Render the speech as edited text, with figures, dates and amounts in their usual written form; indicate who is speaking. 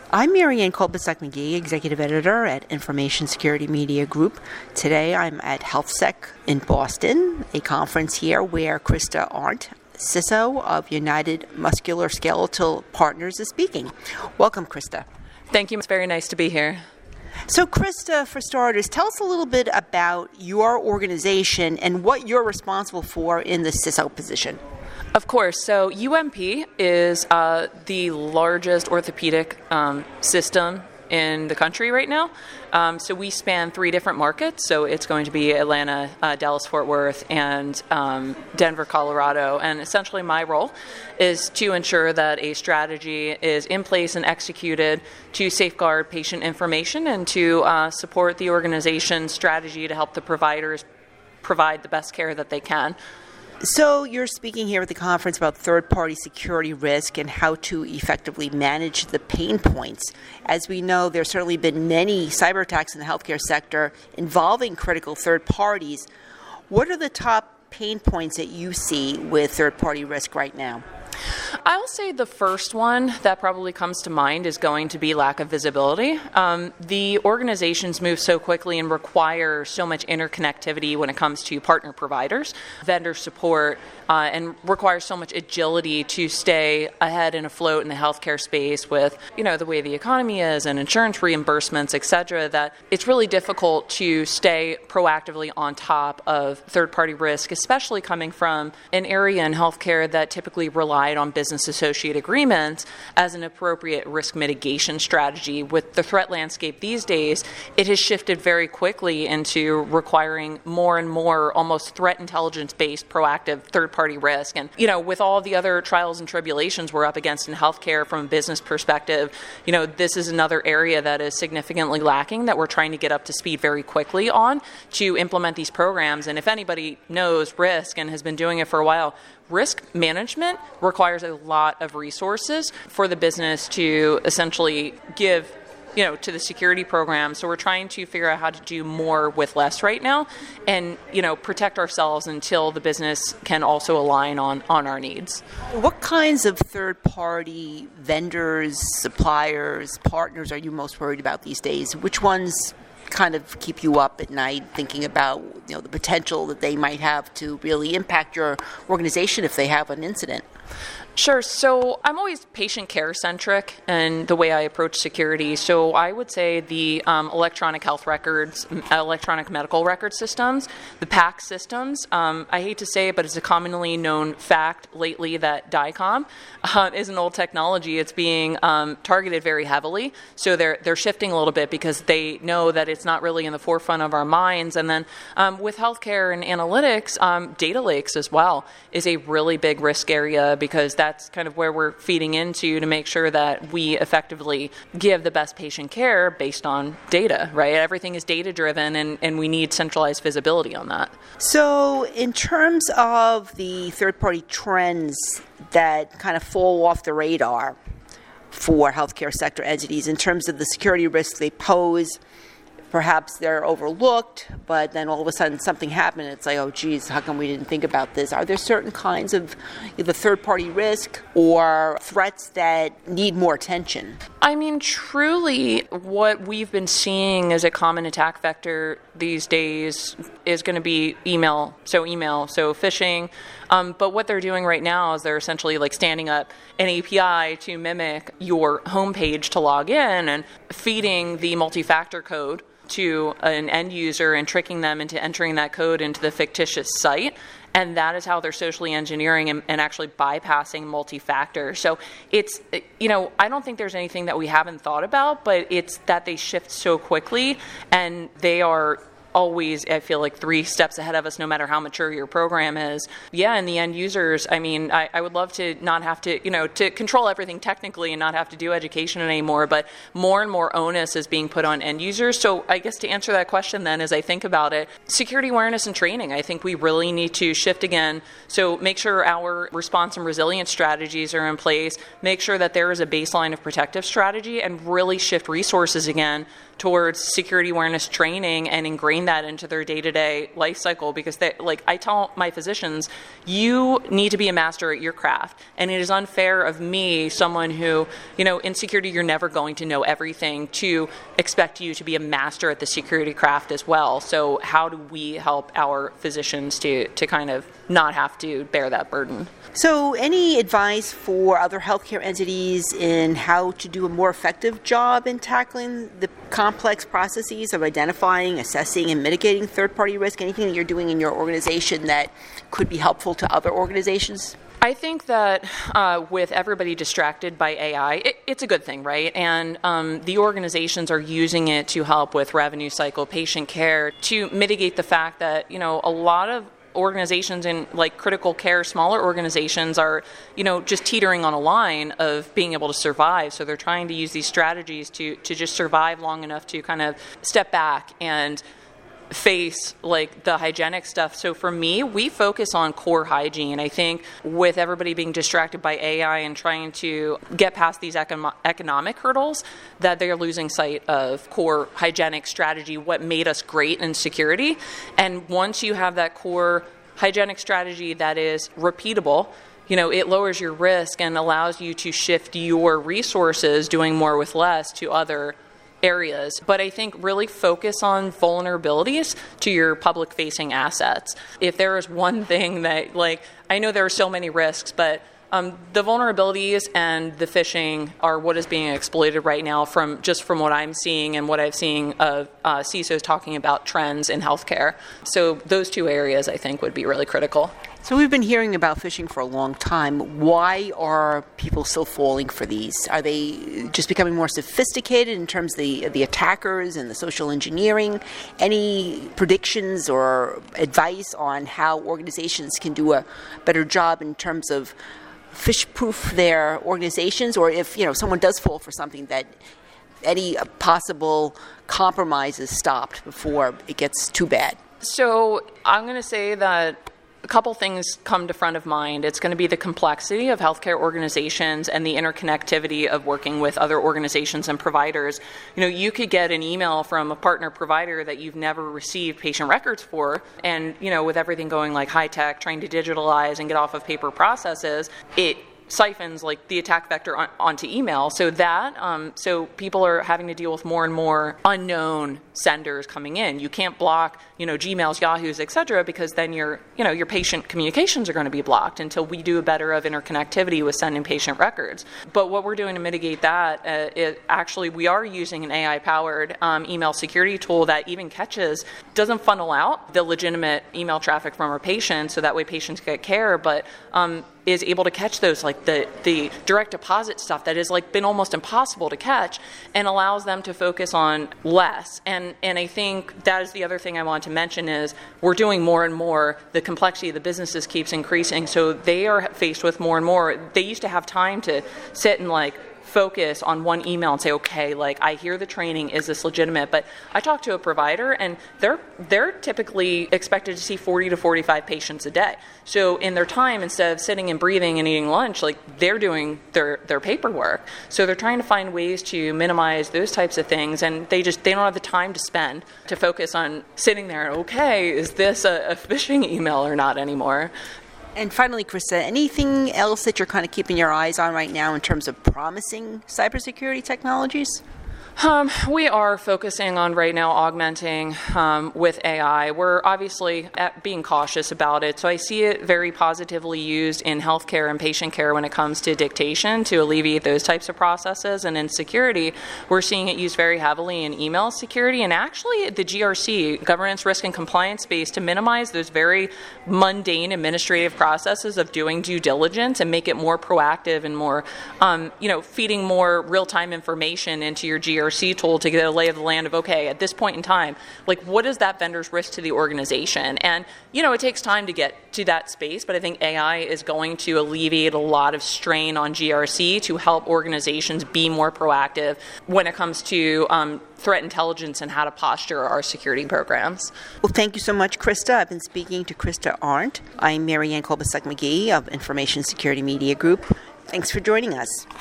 Speaker 1: I'm Marianne Kolbasuk-McGee, Executive Editor at Information Security Media Group. Today I'm at HealthSec in Boston, a conference here where Krista Arndt, CISO of United Musculoskeletal Partners, is speaking. Welcome, Krista.
Speaker 2: Thank you. It's very nice to be here.
Speaker 1: So, Krista, for starters, tell us a little bit about your organization and what you're responsible for in the CISO position.
Speaker 2: Of course. So UMP is the largest orthopedic system in the country right now. So we span 3 different markets. So it's going to be Atlanta, Dallas-Fort Worth, and Denver, Colorado. And essentially my role is to ensure that a strategy is in place and executed to safeguard patient information and to support the organization's strategy to help the providers provide the best care that they can.
Speaker 1: So you're speaking here at the conference about third-party security risk and how to effectively manage the pain points. As we know, there's certainly been many cyber attacks in the healthcare sector involving critical third parties. What are the top pain points that you see with third-party risk right now?
Speaker 2: I'll say the first one that probably comes to mind is going to be lack of visibility. The organizations move so quickly and require so much interconnectivity when it comes to partner providers, vendor support, and requires so much agility to stay ahead and afloat in the healthcare space with, the way the economy is and insurance reimbursements, et cetera, that it's really difficult to stay proactively on top of third-party risk, especially coming from an area in healthcare that typically relied on business associate agreements as an appropriate risk mitigation strategy. With the threat landscape these days, it has shifted very quickly into requiring more and more almost threat intelligence-based proactive third-party risk. And, with all the other trials and tribulations we're up against in healthcare from a business perspective, this is another area that is significantly lacking that we're trying to get up to speed very quickly on to implement these programs. And if anybody knows risk and has been doing it for a while, risk management requires a lot of resources for the business to essentially give, to the security program. So we're trying to figure out how to do more with less right now and, protect ourselves until the business can also align on our needs.
Speaker 1: What kinds of third-party vendors, suppliers, partners are you most worried about these days? Which ones kind of keep you up at night thinking about the potential that they might have to really impact your organization if they have an incident?
Speaker 2: Sure. So I'm always patient care centric in the way I approach security. So I would say the electronic health records, electronic medical record systems, the PACS systems. I hate to say it, but it's a commonly known fact lately that DICOM is an old technology. It's being targeted very heavily. So they're shifting a little bit because they know that it's not really in the forefront of our minds. And then with healthcare and analytics, data lakes as well is a really big risk area because that's kind of where we're feeding into to make sure that we effectively give the best patient care based on data, right? Everything is data-driven, and we need centralized visibility on that.
Speaker 1: So in terms of the third-party trends that kind of fall off the radar for healthcare sector entities in terms of the security risks they pose, perhaps they're overlooked, but then all of a sudden something happened and it's like, oh, geez, how come we didn't think about this? Are there certain kinds of either third-party risk or threats that need more attention?
Speaker 2: I mean, truly, what we've been seeing as a common attack vector these days is going to be email, so phishing. But what they're doing right now is they're essentially like standing up an API to mimic your homepage to log in and feeding the multi-factor code to an end user and tricking them into entering that code into the fictitious site. And that is how they're socially engineering and actually bypassing multi-factor. So it's, I don't think there's anything that we haven't thought about, but it's that they shift so quickly and they are always, I feel like, 3 steps ahead of us, no matter how mature your program is. Yeah, and the end users, I mean, I would love to not have to, to control everything technically and not have to do education anymore, but more and more onus is being put on end users. So I guess to answer that question then, as I think about it, security awareness and training, I think we really need to shift again. So make sure our response and resilience strategies are in place, make sure that there is a baseline of protective strategy, and really shift resources again towards security awareness training and ingrain that into their day-to-day life cycle, because I tell my physicians, you need to be a master at your craft, and it is unfair of me, someone who, in security you're never going to know everything, to expect you to be a master at the security craft as well. So how do we help our physicians to kind of not have to bear that burden?
Speaker 1: So any advice for other healthcare entities in how to do a more effective job in tackling the complex processes of identifying, assessing, and mitigating third-party risk? Anything that you're doing in your organization that could be helpful to other organizations?
Speaker 2: I think that with everybody distracted by AI, it's a good thing, right? And the organizations are using it to help with revenue cycle, patient care, to mitigate the fact that, a lot of organizations in critical care, smaller organizations are, just teetering on a line of being able to survive. So they're trying to use these strategies to just survive long enough to kind of step back and face the hygienic stuff. So for me, we focus on core hygiene. I think with everybody being distracted by AI and trying to get past these economic hurdles, that they're losing sight of core hygienic strategy, what made us great in security. And once you have that core hygienic strategy that is repeatable, it lowers your risk and allows you to shift your resources, doing more with less, to other areas. But I think really focus on vulnerabilities to your public-facing assets. If there is one thing that, I know there are so many risks, but the vulnerabilities and the phishing are what is being exploited right now from what I'm seeing and what I've seen of CISOs talking about trends in healthcare. So those two areas, I think, would be really critical.
Speaker 1: So we've been hearing about phishing for a long time. Why are people still falling for these? Are they just becoming more sophisticated in terms of the attackers and the social engineering? Any predictions or advice on how organizations can do a better job in terms of phish-proof their organizations? Or if someone does fall for something, that any possible compromise is stopped before it gets too bad?
Speaker 2: So I'm going to say that a couple things come to front of mind. It's going to be the complexity of healthcare organizations and the interconnectivity of working with other organizations and providers. You could get an email from a partner provider that you've never received patient records for, and with everything going high tech, trying to digitalize and get off of paper processes, it siphons the attack vector onto email. So so people are having to deal with more and more unknown senders coming in. You can't block, Gmails, Yahoos, etc., because then your patient communications are going to be blocked until we do a better of interconnectivity with sending patient records. But what we're doing to mitigate that, we are using an AI-powered email security tool that even doesn't funnel out the legitimate email traffic from our patients, so that way patients get care, but is able to catch those, the direct deposit stuff that has been almost impossible to catch, and allows them to focus on less. And I think that is the other thing I want to mention is we're doing more and more. The complexity of the businesses keeps increasing, so they are faced with more and more. They used to have time to sit and focus on one email and say, okay, I hear the training, is this legitimate? But I talked to a provider, and they're typically expected to see 40 to 45 patients a day. So in their time, instead of sitting and breathing and eating lunch, they're doing their paperwork. So they're trying to find ways to minimize those types of things, and they don't have the time to spend to focus on sitting there, okay, is this a phishing email or not anymore?
Speaker 1: And finally, Krista, anything else that you're kind of keeping your eyes on right now in terms of promising cybersecurity technologies?
Speaker 2: We are focusing on right now augmenting with AI. We're obviously being cautious about it. So I see it very positively used in healthcare and patient care when it comes to dictation to alleviate those types of processes. And in security, we're seeing it used very heavily in email security and actually the GRC, governance, risk, and compliance space, to minimize those very mundane administrative processes of doing due diligence and make it more proactive and more, feeding more real-time information into your GRC tool to get a lay of the land of, okay, at this point in time, what is that vendor's risk to the organization? And, it takes time to get to that space, but I think AI is going to alleviate a lot of strain on GRC to help organizations be more proactive when it comes to threat intelligence and how to posture our security programs.
Speaker 1: Well, thank you so much, Krista. I've been speaking to Krista Arndt. I'm Marianne Kolbasuk-McGee of Information Security Media Group. Thanks for joining us.